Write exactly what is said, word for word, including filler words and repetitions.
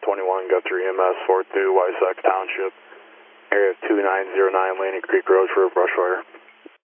twenty-one, Guthrie E M S four two, Wysock Township, area two nine zero nine, Laney Creek Road for a brush fire.